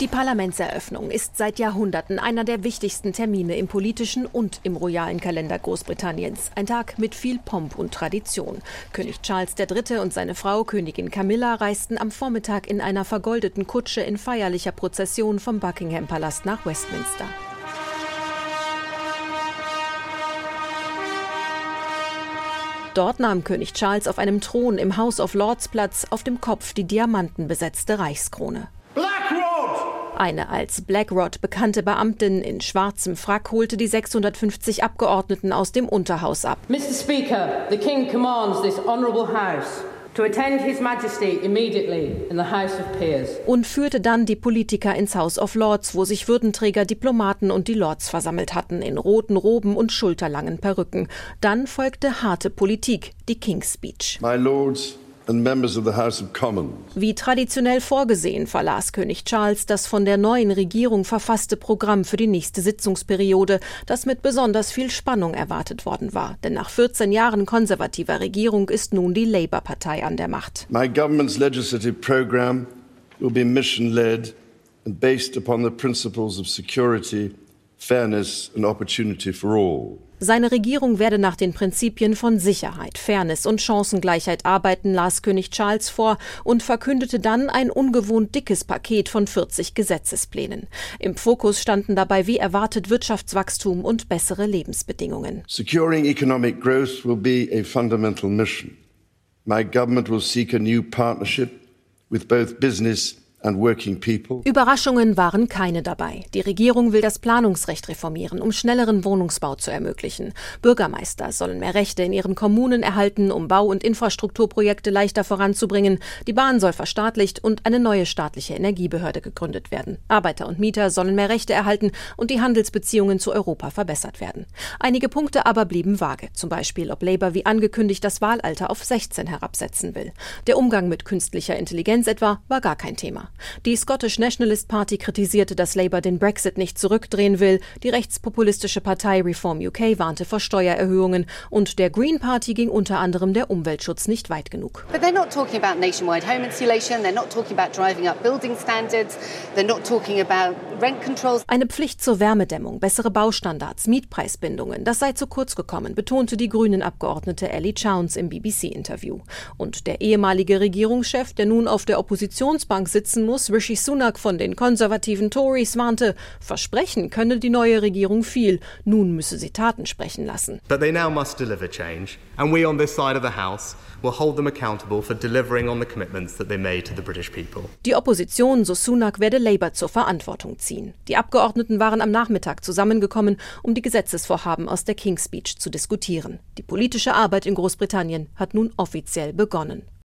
Die Parlamentseröffnung ist seit Jahrhunderten einer der wichtigsten Termine im politischen und im royalen Kalender Großbritanniens. Ein Tag mit viel Pomp und Tradition. König Charles III. Und seine Frau Königin Camilla reisten am Vormittag in einer vergoldeten Kutsche in feierlicher Prozession vom Buckingham-Palast nach Westminster. Dort nahm König Charles auf einem Thron im House of Lords Platz, auf dem Kopf die diamantenbesetzte Reichskrone. Eine als Blackrod bekannte Beamtin in schwarzem Frack holte die 650 Abgeordneten aus dem Unterhaus ab. Mr. Speaker, the King commands this honourable House to attend His Majesty immediately in the House of Peers. Und führte dann die Politiker ins House of Lords, wo sich Würdenträger, Diplomaten und die Lords versammelt hatten, in roten Roben und schulterlangen Perücken. Dann folgte harte Politik, die King's Speech. My Lords and members of the House of Commons. Wie traditionell vorgesehen verlas König Charles das von der neuen Regierung verfasste Programm für die nächste Sitzungsperiode, das mit besonders viel Spannung erwartet worden war. Denn nach 14 Jahren konservativer Regierung ist nun die Labour-Partei an der Macht. My government's legislative program will be mission-led and based upon the principles of security, fairness and opportunity for all. Seine Regierung werde nach den Prinzipien von Sicherheit, Fairness und Chancengleichheit arbeiten, las König Charles vor und verkündete dann ein ungewohnt dickes Paket von 40 Gesetzesplänen. Im Fokus standen dabei wie erwartet Wirtschaftswachstum und bessere Lebensbedingungen. Securing economic growth will be a fundamental mission. My government will seek a new partnership with both business and working people. Überraschungen waren keine dabei. Die Regierung will das Planungsrecht reformieren, um schnelleren Wohnungsbau zu ermöglichen. Bürgermeister sollen mehr Rechte in ihren Kommunen erhalten, um Bau- und Infrastrukturprojekte leichter voranzubringen. Die Bahn soll verstaatlicht und eine neue staatliche Energiebehörde gegründet werden. Arbeiter und Mieter sollen mehr Rechte erhalten und die Handelsbeziehungen zu Europa verbessert werden. Einige Punkte aber blieben vage. Zum Beispiel, ob Labour wie angekündigt das Wahlalter auf 16 herabsetzen will. Der Umgang mit künstlicher Intelligenz etwa war gar kein Thema. Die Scottish Nationalist Party kritisierte, dass Labour den Brexit nicht zurückdrehen will. Die rechtspopulistische Partei Reform UK warnte vor Steuererhöhungen. Und der Green Party ging unter anderem der Umweltschutz nicht weit genug. But they're not talking about nationwide home insulation, they're not talking about driving up building standards, they're not talking about rent controls. Eine Pflicht zur Wärmedämmung, bessere Baustandards, Mietpreisbindungen, das sei zu kurz gekommen, betonte die Grünen-Abgeordnete Ellie Chowns im BBC-Interview. Und der ehemalige Regierungschef, der nun auf der Oppositionsbank sitzen muss, Rishi Sunak von den konservativen Tories, warnte, versprechen könne die neue Regierung viel, nun müsse sie Taten sprechen lassen. But they now must deliver change, and we on this side of the House will hold them accountable for delivering on the commitments that they made to the British people. Die Opposition, so Sunak, werde Labour zur Verantwortung ziehen. Die Abgeordneten waren am Nachmittag zusammengekommen, um die Gesetzesvorhaben aus der King's Speech zu diskutieren. Die politische Arbeit in Großbritannien hat nun offiziell begonnen.